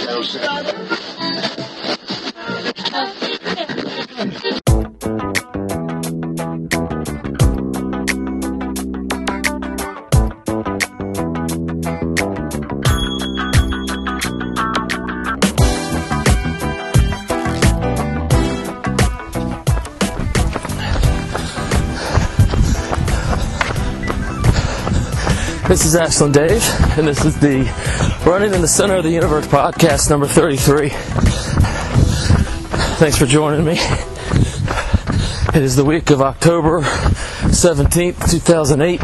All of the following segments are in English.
This is Ashland Dave, and this is the Running in the Center of the Universe podcast number 33. Thanks for joining me. It is the week of October 17th, 2008,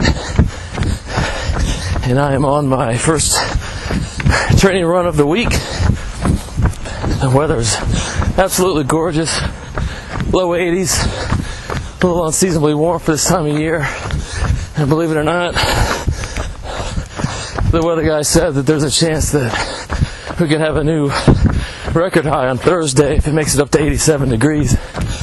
and I am on my first training run of the week. The weather's absolutely gorgeous, low 80s, a little unseasonably warm for this time of year, and believe it or not, the weather guy said that there's a chance that we can have a new record high on Thursday if it makes it up to 87 degrees.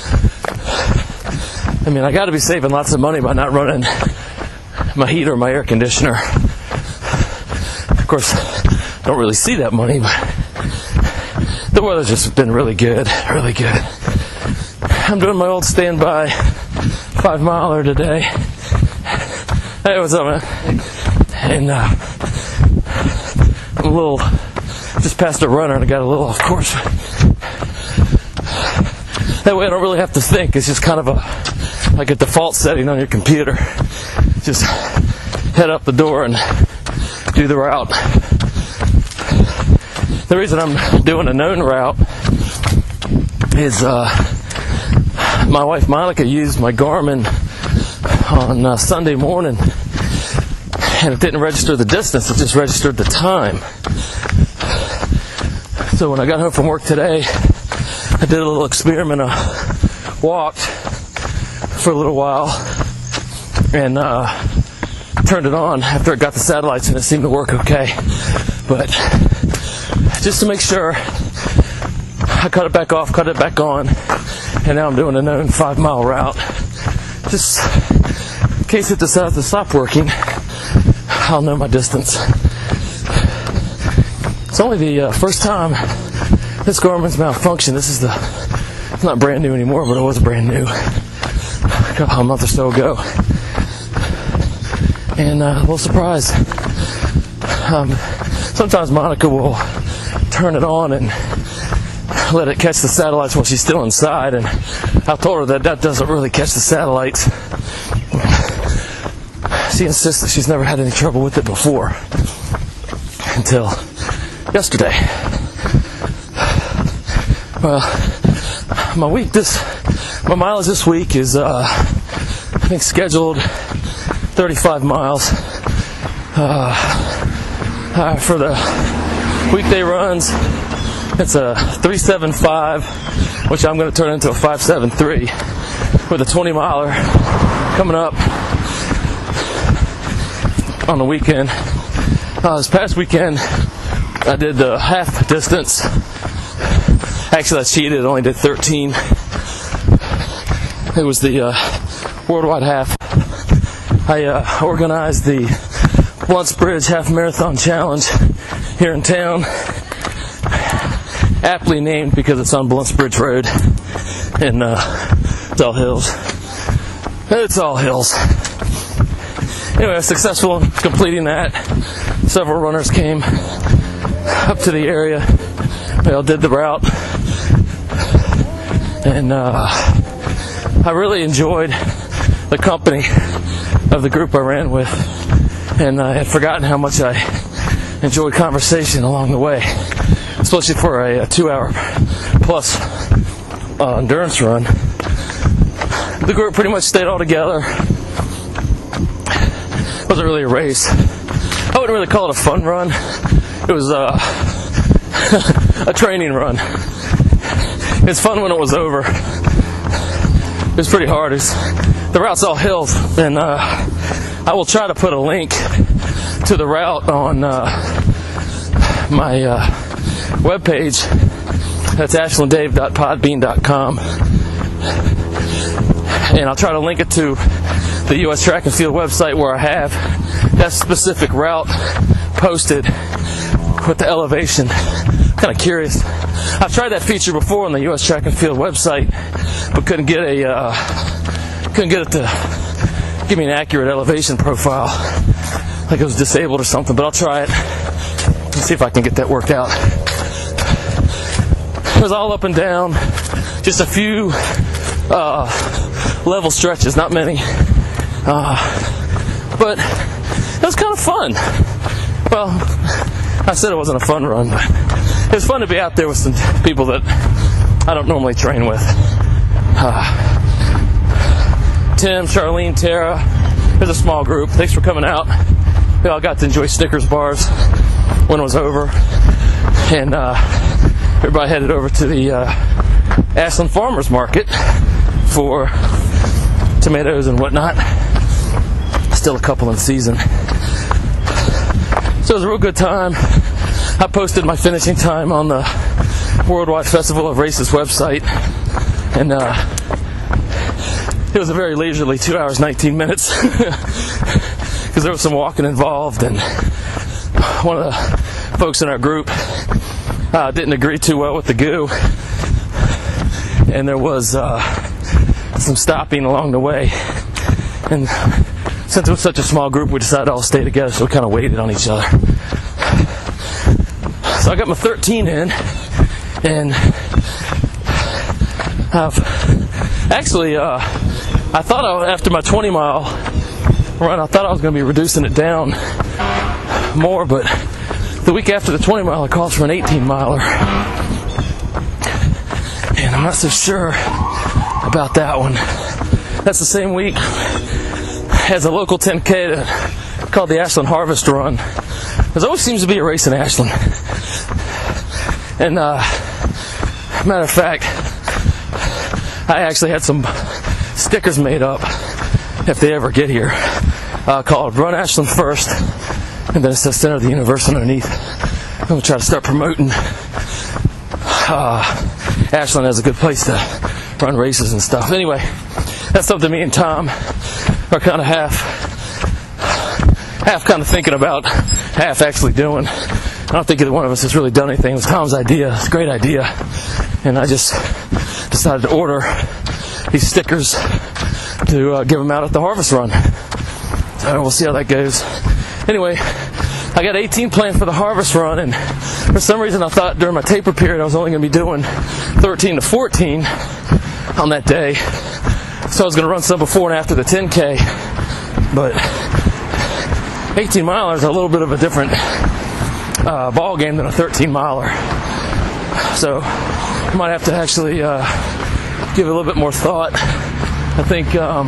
I mean, I got to be saving lots of money by not running my heat or my air conditioner. Of course, I don't really see that money, but the weather's just been really good, really good. I'm doing my old standby 5-miler today. Hey, what's up, man? And I'm a little, just past a runner and I got a little off course. That way I don't really have to think. It's just kind of like a default setting on your computer. Just head up the door and do the route. The reason I'm doing a known route is my wife Monica used my Garmin on Sunday morning, and it didn't register the distance, it just registered the time. So when I got home from work today, I did a little experiment. I walked for a little while and turned it on after it got the satellites, and it seemed to work okay. But just to make sure, I cut it back off, cut it back on, and now I'm doing a known 5-mile route. Just in case it decides to stop working, I'll know my distance. It's only the first time this Garmin's malfunctioned. It's not brand new anymore, but it was brand new a month or so ago. And a little surprise. Sometimes Monica will turn it on and let it catch the satellites while she's still inside, and I told her that doesn't really catch the satellites. She insists that she's never had any trouble with it before until yesterday. Well, my mileage this week is I think scheduled 35 miles for the weekday runs. It's a 375, which I'm going to turn into a 573 with a 20-miler coming up on the weekend. This past weekend, I did the half distance. Actually, I cheated. I only did 13. It was the worldwide half. I organized the Blunts Bridge Half Marathon Challenge here in town. Aptly named because it's on Blunts Bridge Road in Dull Hills. It's all hills. Anyway, I was successful in completing that. Several runners came up to the area. They all did the route. And I really enjoyed the company of the group I ran with. And I had forgotten how much I enjoyed conversation along the way, especially for a 2-hour plus endurance run. The group pretty much stayed all together. It wasn't really a race. I wouldn't really call it a fun run. It was a training run. It's fun when it was over. It was pretty hard. The route's all hills, and I will try to put a link to the route on my webpage. That's ashlanddave.podbean.com, and I'll try to link it to the U.S. Track and Field website where I have that specific route posted with the elevation kind of curious. I've tried that feature before on the U.S. Track and Field website, but couldn't get it to give me an accurate elevation profile, like it was disabled or something. But I'll try it and see if I can get that worked out. It was all up and down, just a few level stretches, not many, but it was kind of fun. Well, I said it wasn't a fun run, but it was fun to be out there with some people that I don't normally train with. Tim, Charlene, Tara, there's a small group. Thanks for coming out. We all got to enjoy Snickers bars when it was over, and everybody headed over to the Ashland Farmers Market for tomatoes and whatnot. Still a couple in season. So it was a real good time. I posted my finishing time on the Worldwide Festival of Races website, and it was a very leisurely 2 hours 19 minutes because there was some walking involved, and one of the folks in our group didn't agree too well with the goo, and there was some stopping along the way, and since it was such a small group, we decided to all stay together, so we kind of waited on each other. So I got my 13 in, and I've actually, I thought after my 20-mile run, I thought I was going to be reducing it down more, but the week after the 20-mile, I called for an 18-miler, and I'm not so sure about that one. That's the same week as a local 10K called the Ashland Harvest Run. There always seems to be a race in Ashland. And matter of fact, I actually had some stickers made up, if they ever get here, called Run Ashland First, and then it says Center of the Universe underneath. I'm going to try to start promoting Ashland as a good place to run races and stuff. Anyway, that's something me and Tom are kind of half kind of thinking about, half actually doing. I don't think either one of us has really done anything. It was Tom's idea. It's a great idea. And I just decided to order these stickers to give them out at the Harvest Run. So we'll see how that goes. Anyway, I got 18 planned for the Harvest Run, and for some reason I thought during my taper period I was only going to be doing 13 to 14 on that day. So I was going to run some before and after the 10K, but 18 miler is a little bit of a different ball game than a 13 miler. So I might have to actually give it a little bit more thought. I think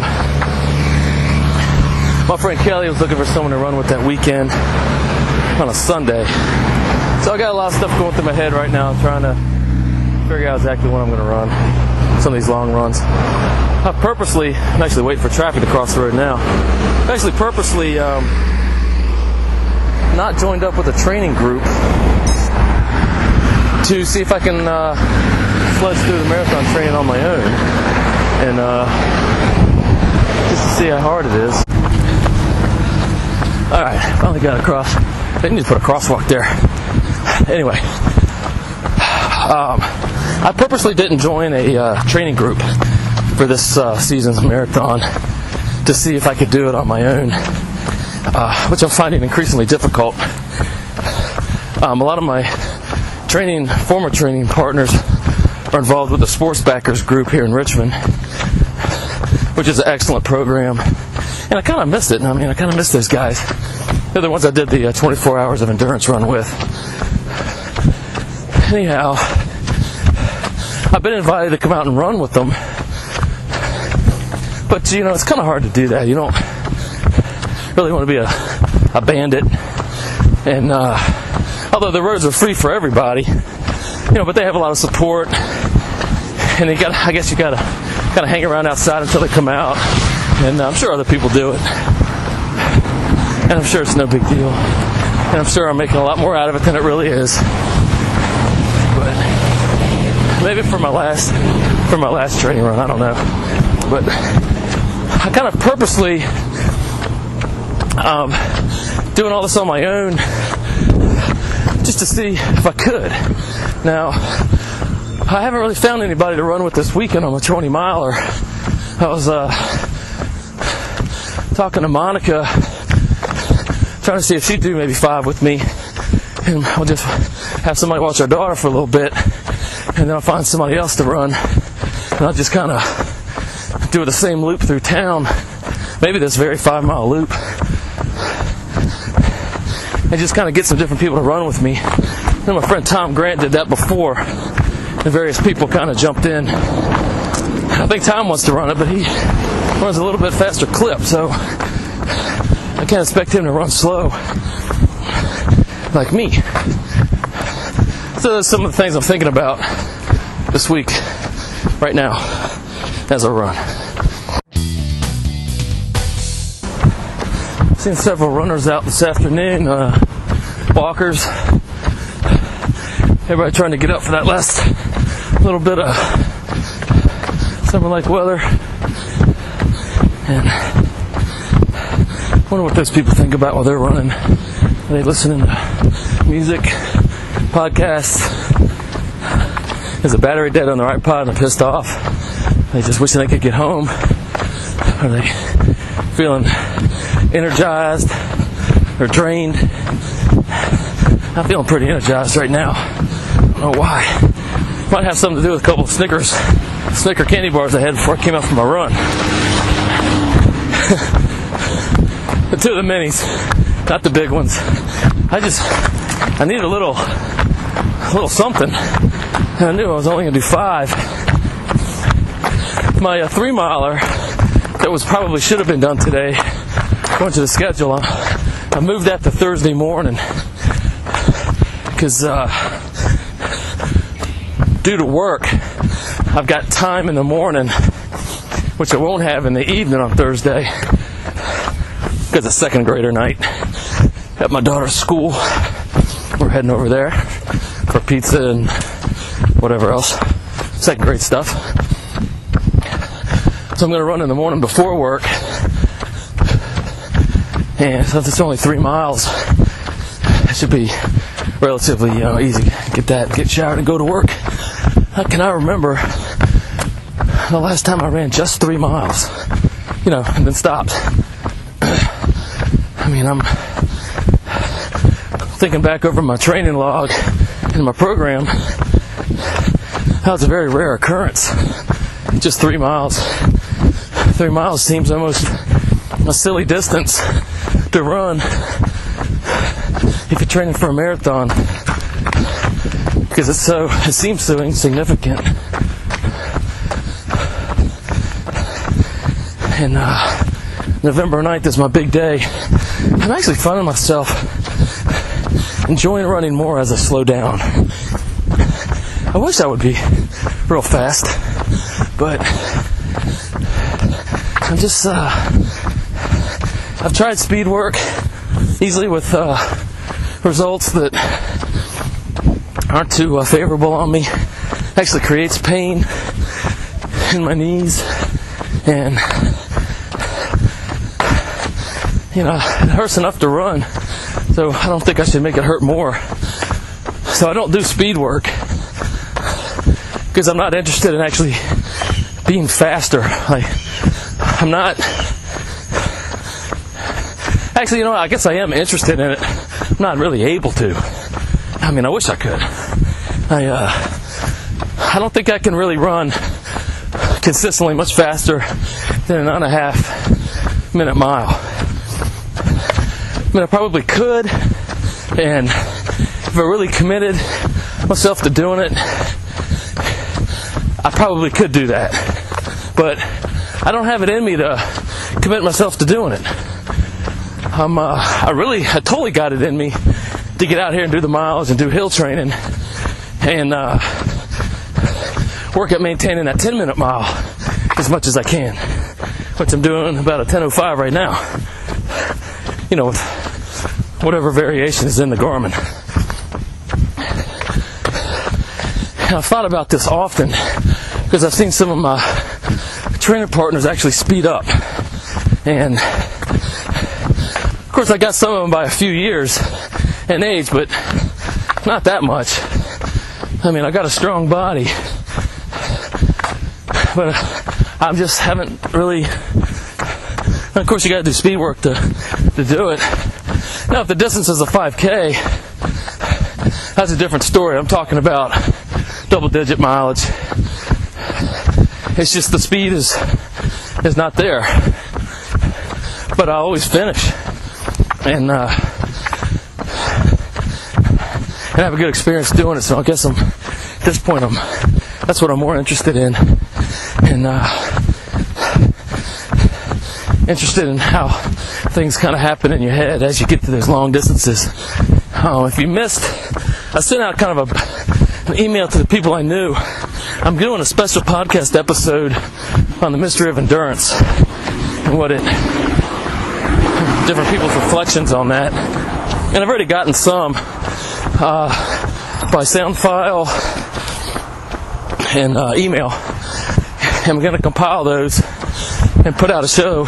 my friend Kelly was looking for someone to run with that weekend on a Sunday. So I got a lot of stuff going through my head right now. I'm trying to figure out exactly when I'm going to run some of these long runs. I purposely, I'm actually waiting for traffic to cross the road now. I actually purposely not joined up with a training group to see if I can sledge through the marathon training on my own, and just to see how hard it is. Alright, finally got across. I need to put a crosswalk there. Anyway, I purposely didn't join a training group for this season's marathon to see if I could do it on my own, which I'm finding increasingly difficult. A lot of my former training partners are involved with the Sports Backers group here in Richmond, which is an excellent program. And I kind of missed it. I mean, I kind of missed those guys. They're the ones I did the 24 hours of endurance run with. Anyhow, I've been invited to come out and run with them. But, you know, it's kind of hard to do that. You don't really want to be a bandit. And although the roads are free for everybody, you know, but they have a lot of support. And I guess you got to kind of hang around outside until they come out. And I'm sure other people do it. And I'm sure it's no big deal. And I'm sure I'm making a lot more out of it than it really is. But maybe for my last training run, I don't know. But I kind of purposely doing all this on my own, just just to see if I could. Now, I haven't really found anybody to run with this weekend on my 20 miler. I was talking to Monica, trying to see if she'd do maybe 5 with me, and we'll just have somebody watch our daughter for a little bit, and then I'll find somebody else to run, and I'll just kind of do the same loop through town, maybe this very 5-mile loop, and just kind of get some different people to run with me. And my friend Tom Grant did that before, and various people kind of jumped in. I think Tom wants to run it, but he runs a little bit faster clip, so I can't expect him to run slow like me. So those are some of the things I'm thinking about this week, right now, as I run. I've seen several runners out this afternoon, walkers. Everybody trying to get up for that last little bit of summer-like weather. And I wonder what those people think about while they're running. Are they listening to music, podcasts? Is the battery dead on their iPod and they're pissed off? Are they just wishing they could get home? Are they feeling energized or drained? I'm feeling pretty energized right now. I don't know why. Might have something to do with a couple of Snicker candy bars I had before I came out for my run. The 2 of the minis, not the big ones. I need a little something. And I knew I was only going to do 5. My 3-miler that probably should have been done today, going to the schedule, I moved that to Thursday morning because due to work, I've got time in the morning, which I won't have in the evening on Thursday because it's second grader night at my daughter's school. We're heading over there for pizza and whatever else, second grade stuff. So I'm going to run in the morning before work, and since it's only 3 miles, it should be relatively easy. Get showered and go to work. How can I remember the last time I ran just 3 miles, and then stopped? I mean, I'm thinking back over my training log in my program. That was a very rare occurrence. Just 3 miles. 3 miles seems almost a silly distance to run if you're training for a marathon, because it seems so insignificant. And November 9th is my big day. I'm actually finding myself enjoying running more as I slow down. I wish I would be real fast, but I'm just, I've tried speed work easily with results that aren't too favorable on me. Actually creates pain in my knees, and it hurts enough to run, so I don't think I should make it hurt more. So I don't do speed work because I'm not interested in actually being faster. I'm not. Actually, I guess I am interested in it. I'm not really able to. I mean, I wish I could. I don't think I can really run consistently much faster than an 9.5 minute mile. I mean, I probably could, and if I really committed myself to doing it, I probably could do that. But I don't have it in me to commit myself to doing it. I totally got it in me to get out here and do the miles and do hill training and work at maintaining that 10-minute mile as much as I can, which I'm doing about a 10:05 right now. With whatever variation is in the Garmin. And I've thought about this often because I've seen some of my trainer partners actually speed up. And of course I got some of them by a few years in age, but not that much. I mean, I got a strong body, but I just haven't really. And of course, you got to do speed work to do it. Now, if the distance is a 5K, that's a different story. I'm talking about double-digit mileage. It's just the speed is not there. But I always finish and have a good experience doing it. So I guess at this point that's what I'm more interested in, and interested in how things kind of happen in your head as you get to those long distances. If you missed, I sent out kind of an email to the people I knew. I'm doing a special podcast episode on the mystery of endurance and different people's reflections on that. And I've already gotten some by sound file and email. And I'm going to compile those and put out a show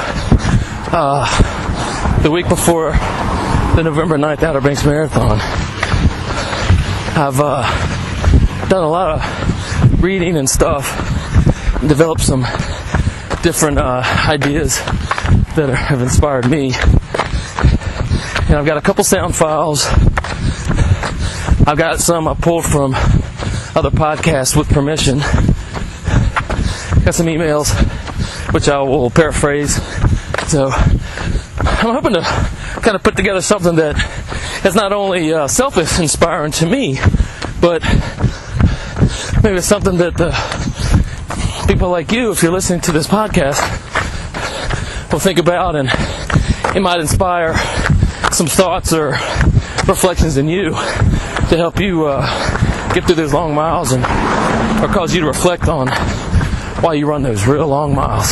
the week before the November 9th Outer Banks Marathon. I've done a lot of reading and stuff, developed some different ideas that have inspired me. And I've got a couple sound files. I've got some I pulled from other podcasts with permission. Got some emails, which I will paraphrase. So I'm hoping to kind of put together something that is not only self-inspiring to me, but maybe it's something that people like you, if you're listening to this podcast, will think about, and it might inspire some thoughts or reflections in you to help you get through those long miles, or cause you to reflect on why you run those real long miles.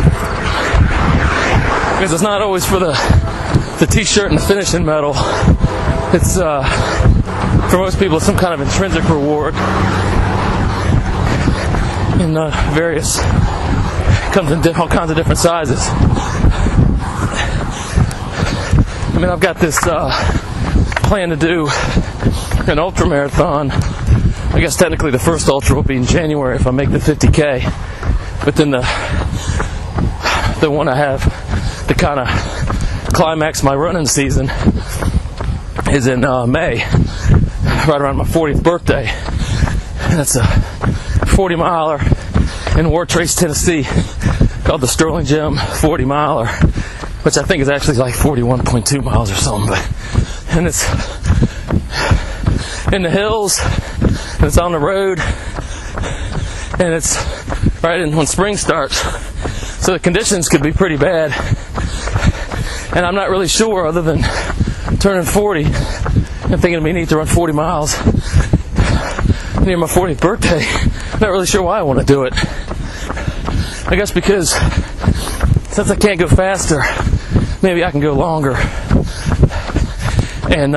Because it's not always for the t-shirt and the finishing medal. It's for most people it's some kind of intrinsic reward in various, comes in all kinds of different sizes. I mean, I've got this plan to do an ultra marathon. I guess technically the first ultra will be in January if I make the 50K, but then the one I have to kind of climax my running season is in May, right around my 40th birthday. And that's a 40-miler in Wartrace, Tennessee, called the Sterling Gym 40-miler, which I think is actually like 41.2 miles or something. And it's in the hills, and it's on the road, and it's right in when spring starts. So the conditions could be pretty bad. And I'm not really sure, other than turning 40 and thinking we need to run 40 miles near my 40th birthday. Not really sure why I want to do it. I guess because since I can't go faster, maybe I can go longer and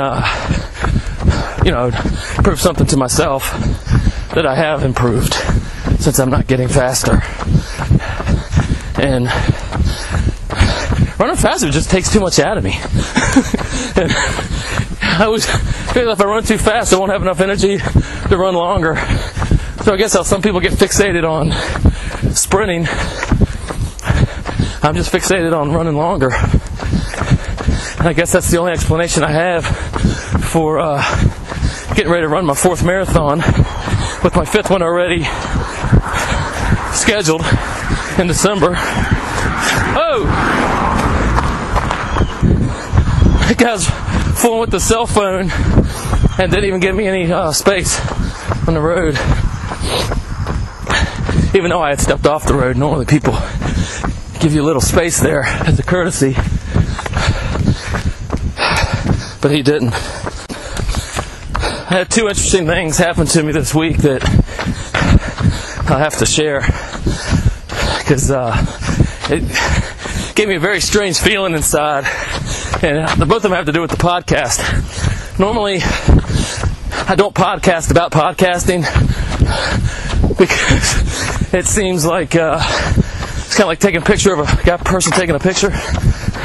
prove something to myself that I have improved since I'm not getting faster. And running faster just takes too much out of me. And I always feel if I run too fast, I won't have enough energy to run longer. So I guess how some people get fixated on sprinting, I'm just fixated on running longer. And I guess that's the only explanation I have for getting ready to run my 4th marathon, with my 5th one already scheduled in December. Oh! That guy's fooling with the cell phone and didn't even give me any space on the road. Even though I had stepped off the road, normally people give you a little space there as a courtesy. But he didn't. I had 2 interesting things happen to me this week that I'll have to share, because it gave me a very strange feeling inside, and both of them have to do with the podcast. Normally, I don't podcast about podcasting because it seems like it's kind of like taking a picture of a person taking a picture.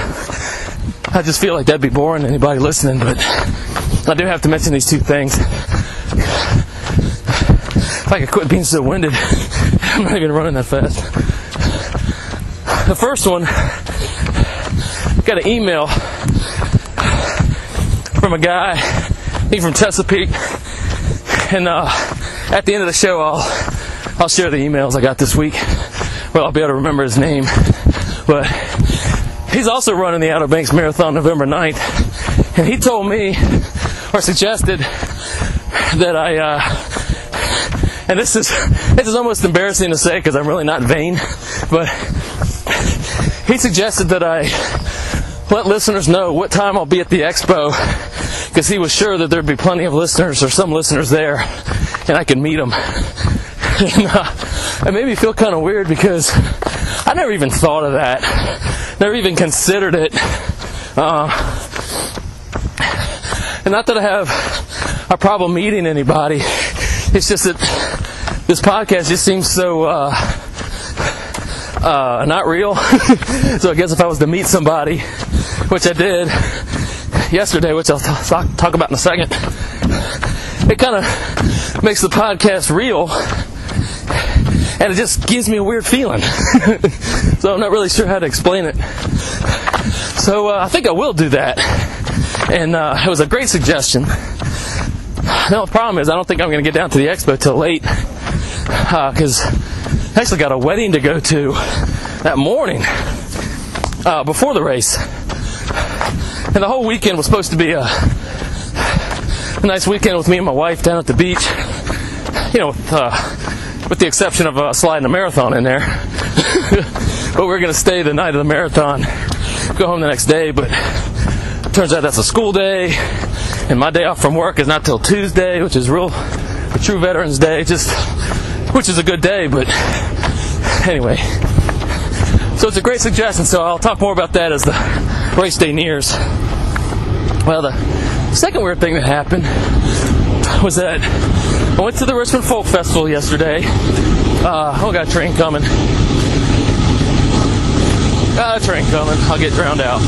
I just feel like that'd be boring to anybody listening, but I do have to mention these 2 things. If I could quit being so winded, I'm not even running that fast. The first one, got an email from a guy, he's from Chesapeake, and at the end of the show, I'll share the emails I got this week. Well, I'll be able to remember his name, but he's also running the Outer Banks Marathon November 9th, and he told me, or suggested, that and this is almost embarrassing to say because I'm really not vain, but he suggested that I let listeners know what time I'll be at the expo, because he was sure that there'd be plenty of listeners or some listeners there, and I could meet them. And it made me feel kind of weird because I never even thought of that, never even considered it. And not that I have a problem meeting anybody, it's just that this podcast just seems so not real. So I guess if I was to meet somebody, which I did yesterday, which I'll talk about in a second, it kind of makes the podcast real, and it just gives me a weird feeling. So I'm not really sure how to explain it. So I think I will do that. And it was a great suggestion. Now the problem is I don't think I'm going to get down to the expo till late, because I actually got a wedding to go to that morning before the race. And the whole weekend was supposed to be a nice weekend with me and my wife down at the beach. You know, with the exception of sliding a marathon in there. But we're going to stay the night of the marathon, go home the next day. But it turns out that's a school day, and my day off from work is not till Tuesday, which is a true Veterans Day, which is a good day. But anyway, so it's a great suggestion. So I'll talk more about that as the race day nears. Well, the second weird thing that happened was that I went to the Richmond Folk Festival yesterday. Oh, got a train coming. Got a train coming. I'll get drowned out.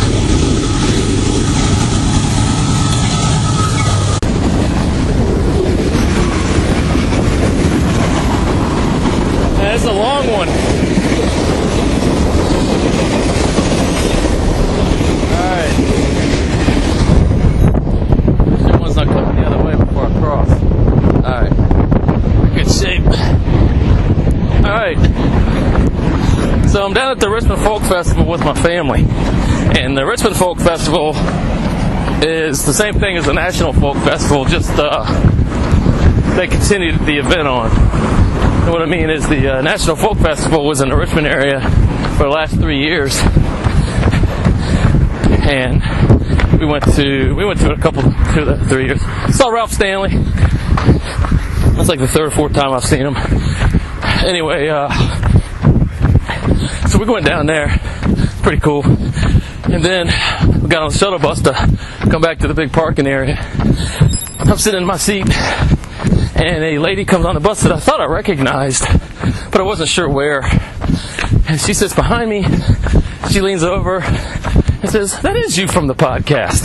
That's a long one. Alright. That one's not coming the other way before I cross. Alright. Good shape. Alright. So I'm down at the Richmond Folk Festival with my family. And the Richmond Folk Festival is the same thing as the National Folk Festival, just they continued the event on. And what I mean is the National Folk Festival was in the Richmond area for the last 3 years. And we went to a couple, 3 years. Saw Ralph Stanley. That's like the third or fourth time I've seen him. Anyway, so we went down there. Pretty cool. And then we got on the shuttle bus to come back to the big parking area. I'm sitting in my seat, and a lady comes on the bus that I thought I recognized, but I wasn't sure where. And she sits behind me. She leans over and says, "That is you from the podcast."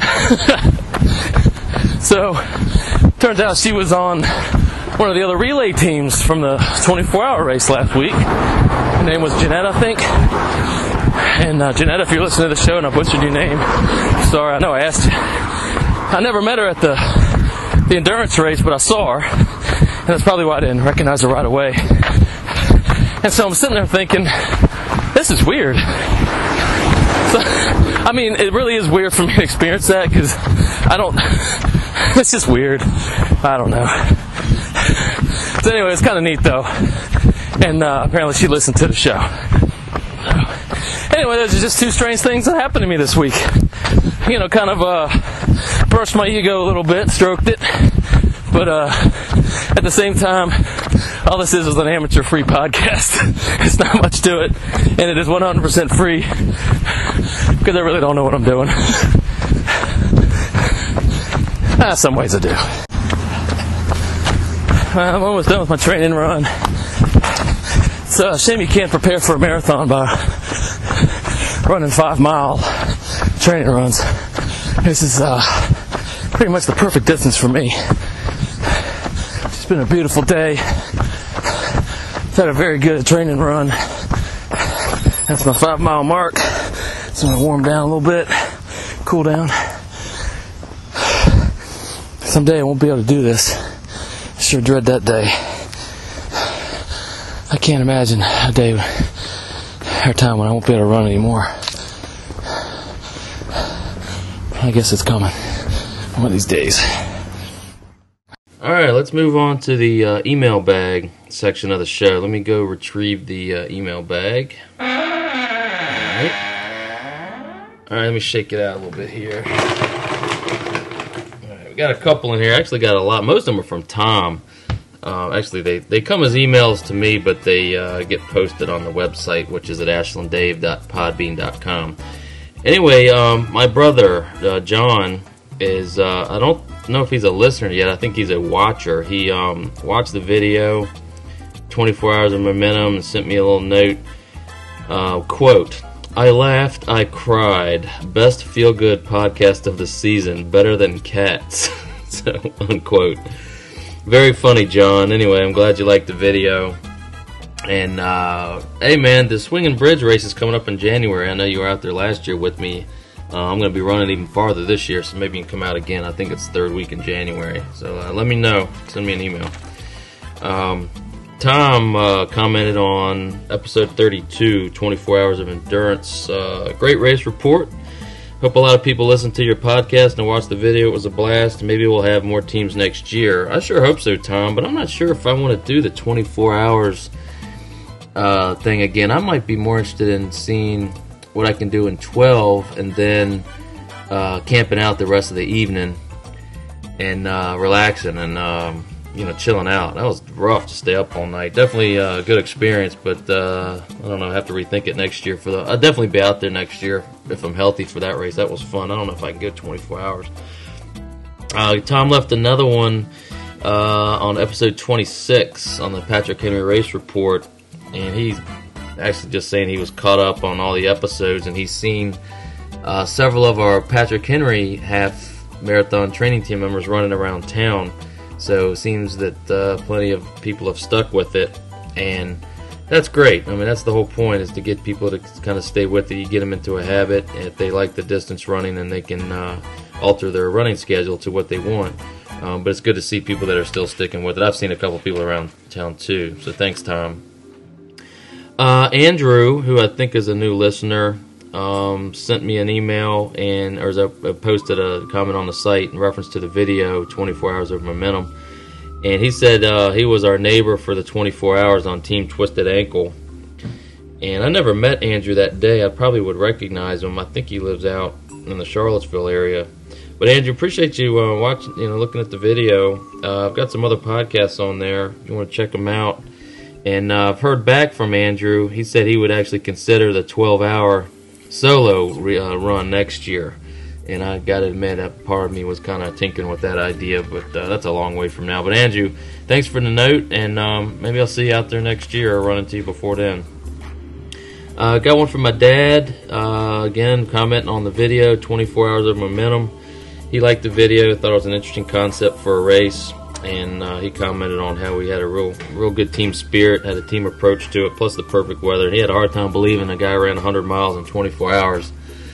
So, turns out she was on one of the other relay teams from the 24-hour race last week. Her name was Jeanette, I think. And Jeanette, if you're listening to the show and I butchered your name, sorry, I know I asked you. I never met her at the endurance race, but I saw her. And that's probably why I didn't recognize her right away. And so I'm sitting there thinking, this is weird. So, I mean, it really is weird for me to experience that, because it's just weird. I don't know. So anyway, it's kind of neat though. And apparently she listened to the show. Anyway, those are just two strange things that happened to me this week. You know, kind of brushed my ego a little bit, stroked it. But at the same time, all this is an amateur free podcast. It's not much to it. And it is 100% free. Because I really don't know what I'm doing. Some ways I do. I'm almost done with my training run. It's a shame you can't prepare for a marathon by running 5-mile training runs. This is pretty much the perfect distance for me. been a beautiful day. I've had a very good training run. That's my 5 mile mark. So I'm going to warm down a little bit, cool down. Someday I won't be able to do this. I sure dread that day. I can't imagine a day or time when I won't be able to run anymore. I guess it's coming one of these days. Alright, let's move on to the email bag section of the show. Let me go retrieve the email bag. Alright, let me shake it out a little bit here. Alright, we got a couple in here. Actually got a lot. Most of them are from Tom. Actually, they come as emails to me, but they get posted on the website, which is at ashlanddave.podbean.com. Anyway, my brother, John, is, I don't know if he's a listener yet. I think he's a watcher. He watched the video, 24 Hours of Momentum, and sent me a little note. Quote, "I laughed, I cried. Best feel-good podcast of the season. Better than Cats." So, unquote. Very funny, John. Anyway, I'm glad you liked the video. And, hey man, the Swinging Bridge race is coming up in January. I know you were out there last year with me. I'm going to be running even farther this year, so maybe you can come out again. I think it's the third week in January. So let me know. Send me an email. Tom commented on episode 32, 24 Hours of Endurance. Great race report. Hope a lot of people listen to your podcast and watch the video. It was a blast. Maybe we'll have more teams next year. I sure hope so, Tom, but I'm not sure if I want to do the 24 hours thing again. I might be more interested in seeing what I can do in 12 and then camping out the rest of the evening and relaxing and chilling out. That was rough to stay up all night. Definitely a good experience, but I don't know, I have to rethink it next year. I'll definitely be out there next year if I'm healthy for that race. That was fun. I don't know if I can go 24 hours. Tom left another one on episode 26 on the Patrick Henry Race Report, and he's actually just saying he was caught up on all the episodes, and he's seen several of our Patrick Henry half marathon training team members running around town. So it seems that plenty of people have stuck with it, and that's great. I mean, that's the whole point, is to get people to kind of stay with it. You get them into a habit, and if they like the distance running, then they can alter their running schedule to what they want. But it's good to see people that are still sticking with it. I've seen a couple people around town too, so thanks, Tom. Andrew, who I think is a new listener, sent me an email or posted a comment on the site in reference to the video, 24 Hours of Momentum. And he said he was our neighbor for the 24 hours on Team Twisted Ankle. And I never met Andrew that day. I probably would recognize him. I think he lives out in the Charlottesville area. But Andrew, appreciate you watching, looking at the video. I've got some other podcasts on there. If you want to check them out. And I've heard back from Andrew. He said he would actually consider the 12-hour solo run next year. And I got to admit, that part of me was kind of tinkering with that idea, but that's a long way from now. But Andrew, thanks for the note, and maybe I'll see you out there next year or run into you before then. Got one from my dad, again, commenting on the video, 24 Hours of Momentum. He liked the video, thought it was an interesting concept for a race. And he commented on how we had a real good team spirit, had a team approach to it, plus the perfect weather. He had a hard time believing a guy ran 100 miles in 24 hours.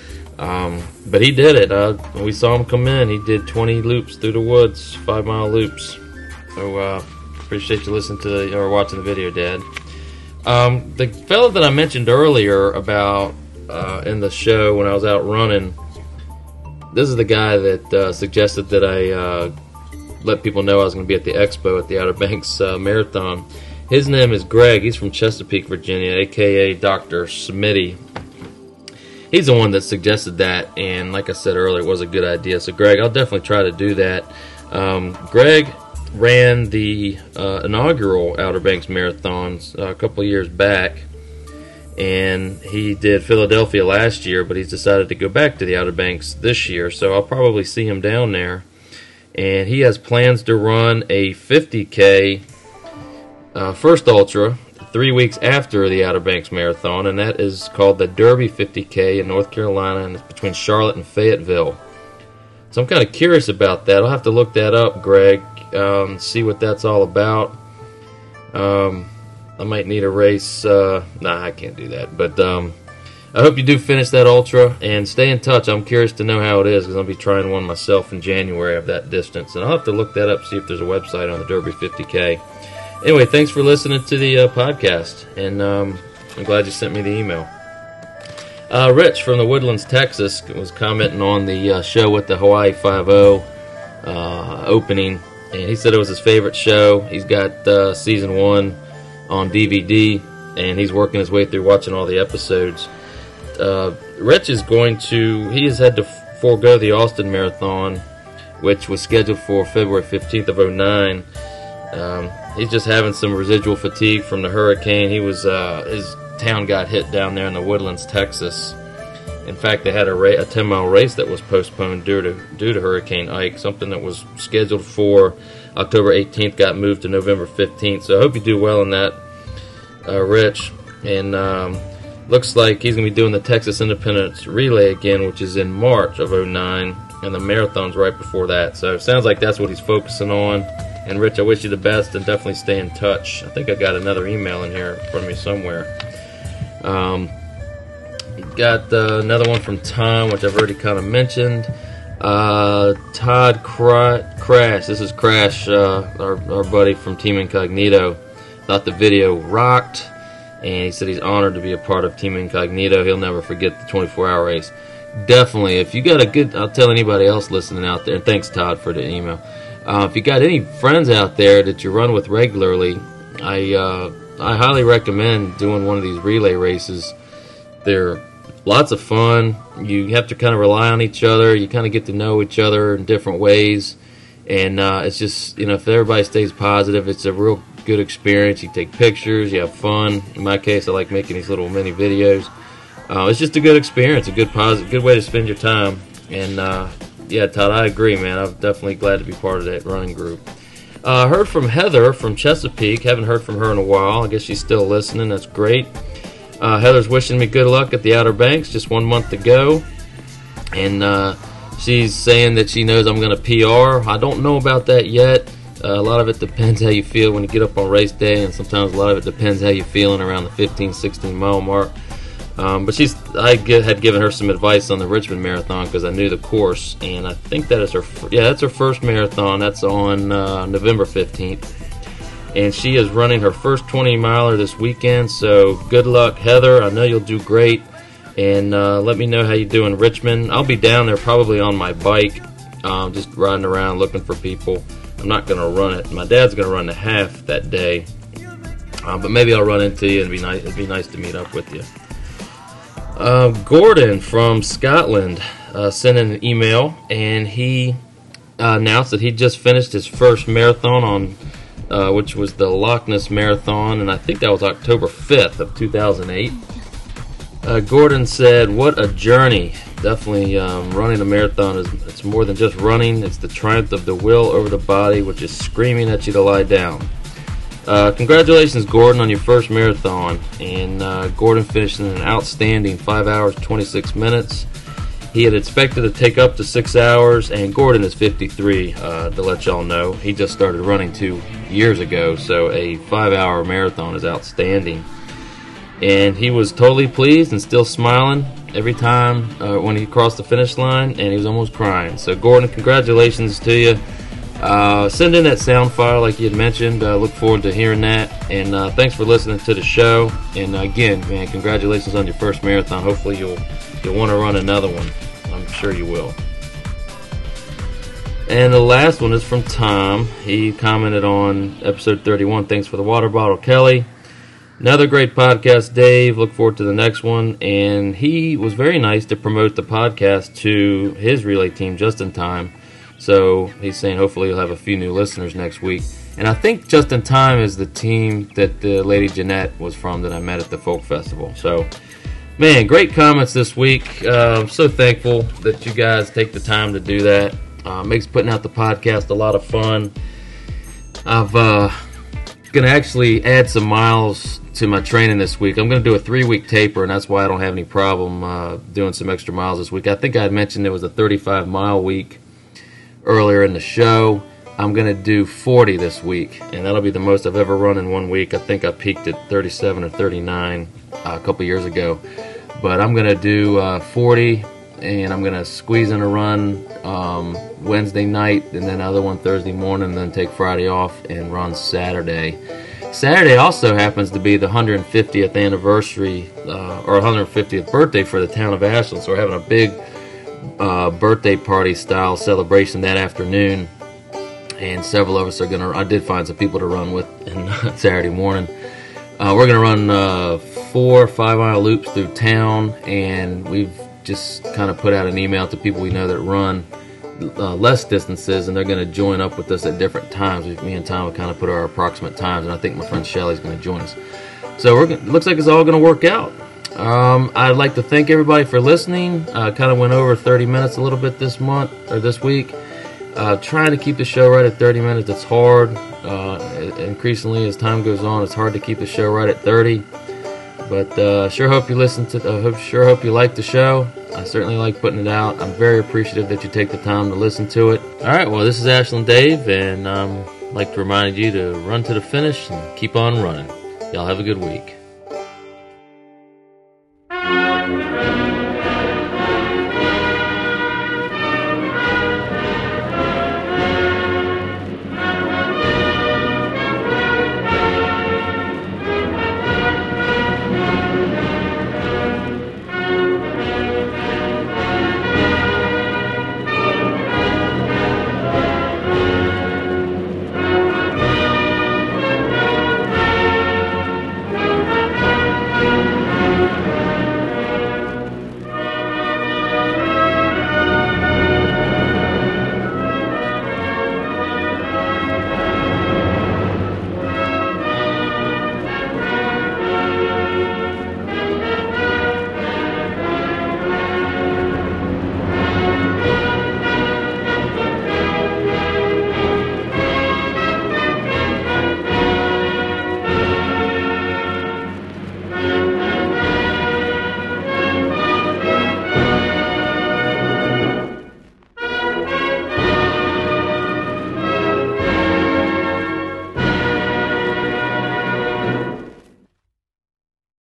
But he did it. When we saw him come in, he did 20 loops through the woods, 5-mile loops. So appreciate you listening to or watching the video, Dad. The fellow that I mentioned earlier about in the show when I was out running, this is the guy that suggested that I let people know I was going to be at the expo at the Outer Banks Marathon. His name is Greg. He's from Chesapeake, Virginia, a.k.a. Dr. Smitty. He's the one that suggested that, and like I said earlier, it was a good idea. So, Greg, I'll definitely try to do that. Greg ran the inaugural Outer Banks Marathons a couple of years back, and he did Philadelphia last year, but he's decided to go back to the Outer Banks this year, so I'll probably see him down there. And he has plans to run a 50K first ultra 3 weeks after the Outer Banks Marathon, and that is called the Derby 50K in North Carolina, and it's between Charlotte and Fayetteville. So I'm kind of curious about that. I'll have to look that up, Greg. see what that's all about. I might need a race. I can't do that. But I hope you do finish that ultra, and stay in touch. I'm curious to know how it is, because I'll be trying one myself in January of that distance. And I'll have to look that up, see if there's a website on the Derby 50K. Anyway, thanks for listening to the podcast, and I'm glad you sent me the email. Rich from the Woodlands, Texas, was commenting on the show with the Hawaii 5-0 opening, and he said it was his favorite show. He's got season 1 on DVD, and he's working his way through watching all the episodes. Rich is he has had to forego the Austin Marathon, which was scheduled for February 15th of 2009. He's just having some residual fatigue from the hurricane. His town got hit down there in the Woodlands, Texas. In fact, they had a 10-mile race that was postponed due to Hurricane Ike. Something that was scheduled for October 18th got moved to November 15th. So I hope you do well in that, Rich. And looks like he's going to be doing the Texas Independence Relay again, which is in March of 2009, and the marathon's right before that. So it sounds like that's what he's focusing on. And Rich, I wish you the best, and definitely stay in touch. I think I got another email in here from me somewhere. Got another one from Tom, which I've already kind of mentioned. Todd Crash. This is Crash, our buddy from Team Incognito. Thought the video rocked, and he said he's honored to be a part of Team Incognito. He'll never forget the 24-hour race. Definitely. If you got I'll tell anybody else listening out there, and thanks, Todd, for the email. If you got any friends out there that you run with regularly, I highly recommend doing one of these relay races. They're lots of fun. You have to kind of rely on each other. You kind of get to know each other in different ways. And it's just, if everybody stays positive, it's a real good experience. You take pictures, you have fun. In my case, I like making these little mini videos. It's just a good experience, a good way to spend your time. And yeah, Todd, I agree, man. I'm definitely glad to be part of that running group. Heard from Heather from Chesapeake. Haven't heard from her in a while. I guess she's still listening. That's great. Heather's wishing me good luck at the Outer Banks. Just 1 month to go. And she's saying that she knows I'm going to PR. I don't know about that yet. A lot of it depends how you feel when you get up on race day, and sometimes a lot of it depends how you're feeling around the 15, 16 mile mark. But I had given her some advice on the Richmond Marathon because I knew the course, and I think that is that's her first marathon. That's on November 15th, and she is running her first 20-miler this weekend. So good luck, Heather. I know you'll do great, and let me know how you do in Richmond. I'll be down there probably on my bike, just riding around looking for people. I'm not going to run it. My dad's going to run the half that day, but maybe I'll run into you, and it'd be nice to meet up with you. Gordon from Scotland sent in an email, and he announced that he just finished his first marathon which was the Loch Ness Marathon, and I think that was October 5th of 2008. Gordon said, "What a journey! Definitely running a marathon it's more than just running. It's the triumph of the will over the body, which is screaming at you to lie down." Congratulations, Gordon, on your first marathon. And Gordon finished in an outstanding 5 hours, 26 minutes. He had expected to take up to 6 hours, and Gordon is 53, to let y'all know. He just started running 2 years ago, so a 5-hour marathon is outstanding. And he was totally pleased and still smiling every time when he crossed the finish line, and he was almost crying. So, Gordon, congratulations to you. Send in that sound file like you had mentioned. Look forward to hearing that. And thanks for listening to the show. And again, man, congratulations on your first marathon. Hopefully you'll want to run another one. I'm sure you will. And the last one is from Tom. He commented on episode 31. Thanks for the water bottle, Kelly. Another great podcast, Dave. Look forward to the next one. And he was very nice to promote the podcast to his relay team just in time. So he's saying hopefully he'll have a few new listeners next week. And I think Just in Time is the team that the Lady Jeanette was from that I met at the Folk Festival. So, man, great comments this week. I'm so thankful that you guys take the time to do that. Makes putting out the podcast a lot of fun. I've going to actually add some miles to my training this week. I'm going to do a 3-week taper, and that's why I don't have any problem doing some extra miles this week. I think I had mentioned there was a 35-mile week earlier in the show. I'm going to do 40 this week, and that'll be the most I've ever run in 1 week. I think I peaked at 37 or 39 a couple years ago. But I'm going to do 40, and I'm going to squeeze in a run Wednesday night, and then another one Thursday morning, and then take Friday off and run Saturday. Saturday also happens to be the 150th anniversary or 150th birthday for the town of Ashland, so we're having a big birthday party style celebration that afternoon. And several of us are I did find some people to run with on Saturday morning. We're going to run 4 or 5 mile loops through town, and we've just kind of put out an email to people we know that run less distances, and they're going to join up with us at different times. Me and Tom have kind of put our approximate times, and I think my friend Shelly's going to join us. So it looks like it's all going to work out. I'd like to thank everybody for listening. Kind of went over 30 minutes a little bit this week. Trying to keep the show right at 30 minutes. It's hard. Increasingly, as time goes on, it's hard to keep the show right at 30. But sure hope you hope you like the show. I certainly like putting it out. I'm very appreciative that you take the time to listen to it. All right, well, this is Ashland Dave, and I'd like to remind you to run to the finish and keep on running. Y'all have a good week.